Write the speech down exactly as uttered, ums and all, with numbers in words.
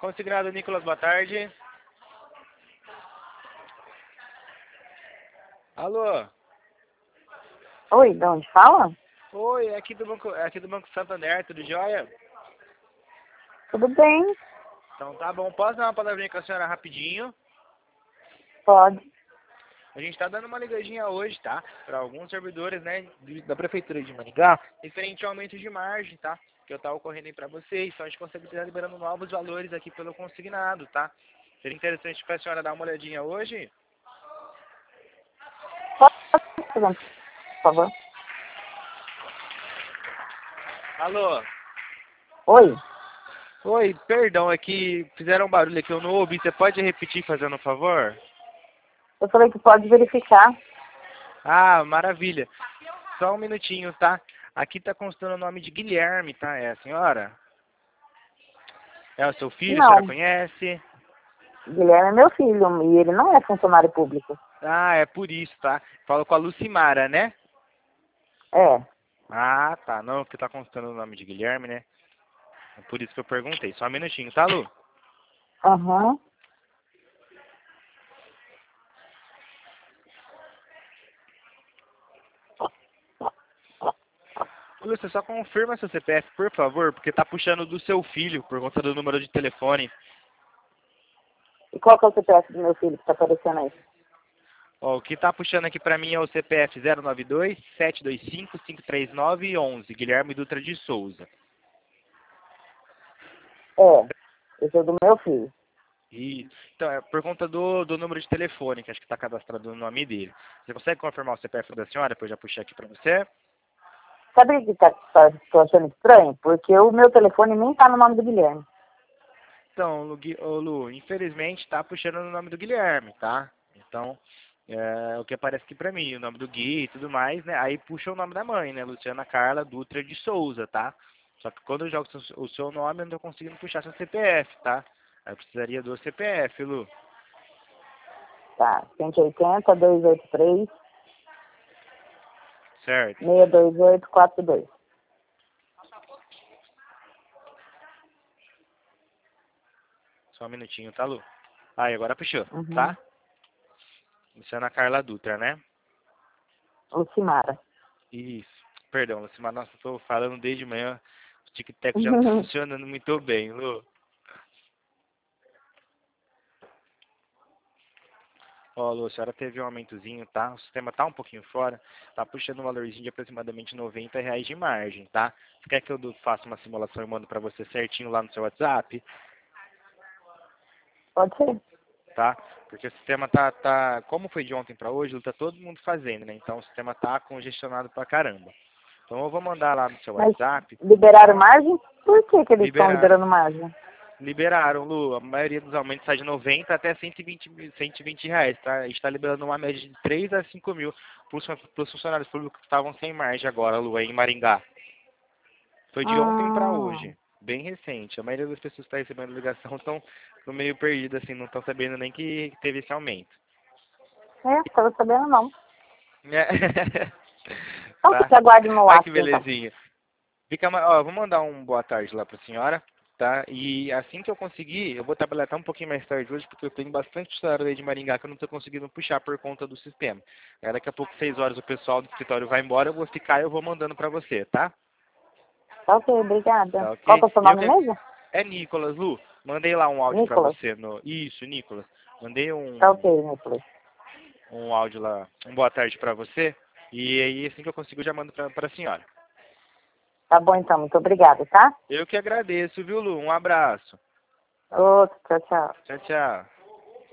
Consignado Nicolas, boa tarde. Alô? Oi, de onde fala? Oi, é aqui do Banco, é aqui do Banco Santander, tudo jóia? Tudo bem? Então tá bom, posso dar uma palavrinha com a senhora rapidinho? Pode. A gente tá dando uma ligadinha hoje, tá? Para alguns servidores, né, de- da Prefeitura de Maringá, referente ao aumento de margem, tá? Que eu tava ocorrendo aí pra vocês, então a gente consegue estar liberando novos valores aqui pelo consignado, tá? Seria interessante pra senhora dar uma olhadinha hoje? Pode, por favor. Alô? Oi. Oi, perdão, é que fizeram um barulho aqui, eu não ouvi. Você pode repetir fazendo um favor? Eu falei que pode verificar. Ah, maravilha. Só um minutinho, tá? Aqui tá constando o nome de Guilherme, tá? É a senhora? É o seu filho, a senhora Não. conhece? Guilherme é meu filho e ele não é funcionário público. Ah, é por isso, tá? Falo com a Lucimara, né? É. Ah, tá. Não, porque tá constando o nome de Guilherme, né? É por isso que eu perguntei. Só um minutinho, tá, Lu? Aham. Lu, você só confirma seu C P F, por favor, porque tá puxando do seu filho, por conta do número de telefone. E qual que é o C P F do meu filho que tá aparecendo aí? Ó, o que tá puxando aqui pra mim é o C P F zero nove dois, sete dois cinco, cinco três nove e onze, Guilherme Dutra de Souza. É. Esse é do meu filho. E, então, é por conta do, do número de telefone, que acho que está cadastrado no nome dele. Você consegue confirmar o C P F da senhora, para eu já puxar aqui para você? Sabe o que tá, tá, tô achando estranho? Porque o meu telefone nem tá no nome do Guilherme. Então, Lu, Gui- ô, Lu, infelizmente está puxando no nome do Guilherme, tá? Então, é, o que aparece aqui para mim, o nome do Gui e tudo mais, né? Aí puxa o nome da mãe, né? Luciana Carla Dutra de Souza, tá? Só que quando eu jogo o seu- o seu nome, eu não tô conseguindo puxar seu C P F, tá? Aí eu precisaria do C P F, Lu. Tá. cento e oitenta, duzentos e oitenta e três, Certo? seiscentos e vinte e oito, quarenta e dois. Só um minutinho, tá, Lu? Aí, agora puxou, Uhum. tá? Luciana Carla Dutra, né? Lucimara. Isso. Perdão, Lucimar, nossa, eu tô falando desde manhã. O tic-tac já não tá funcionando muito bem, Lu. Ó, Lu, a senhora teve um aumentozinho, tá? O sistema tá um pouquinho fora. Tá puxando um valorzinho de aproximadamente noventa reais de margem, tá? Você quer que eu do- faça uma simulação e mando pra você certinho lá no seu WhatsApp? Pode ser. Tá? Porque o sistema tá, tá... Como foi de ontem pra hoje, tá todo mundo fazendo, né? Então o sistema tá congestionado pra caramba. Então eu vou mandar lá no seu Mas WhatsApp, liberaram tá? margem? Por que que eles estão Liberar. liberando margem? Liberaram, Lu. A maioria dos aumentos sai de noventa até cento e vinte, cento e vinte reais, tá? A gente está liberando uma média de três a cinco mil para os funcionários públicos que estavam sem margem agora, Lu, aí em Maringá. Foi de ontem para Ah, hoje. Bem recente. A maioria das pessoas que estão recebendo ligação estão meio perdidas, assim, não estão sabendo nem que teve esse aumento. é, estava sabendo não. É. Então Tá? você aguarde no Olha que WhatsApp, então. belezinha. Fica, ma- ó, eu vou mandar um boa tarde lá para a senhora, tá? E assim que eu conseguir, eu vou trabalhar até um pouquinho mais tarde hoje, porque eu tenho bastante história aí de Maringá que eu não estou conseguindo puxar por conta do sistema. Aí daqui a pouco, seis horas, o pessoal do escritório vai embora, eu vou ficar e eu vou mandando para você, tá? Tá ok, obrigada. Tá Qual ok? que é o seu Eu nome que... mesmo? É Nicolas, Lu. Mandei lá um áudio para Nicolas. você no... Isso, Nicolas. Mandei Tá um, ok, Nicolas. um áudio lá, um boa tarde para você. E aí, assim que eu consigo, eu já mando para a senhora. Tá bom então, muito obrigada, tá? Eu que agradeço, viu, Lu? Um abraço. Outro, tchau, tchau. Tchau, tchau.